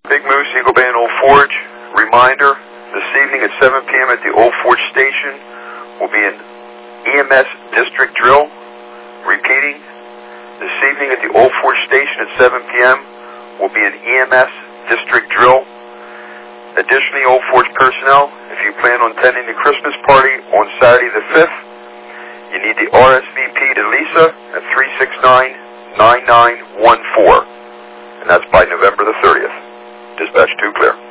Big Moose, Eagle Bay and Old Forge. Reminder, this evening at 7 p.m. at the Old Forge Station will be an EMS district drill. Repeating, this evening at the Old Forge Station at 7 p.m. will be an EMS district drill. Additionally, Old Forge personnel, if you plan on attending the Christmas party on Saturday the 5th, you need the RSVP to Lisa at 369-9914. And that's by November the 30th. Dispatch 2 clear.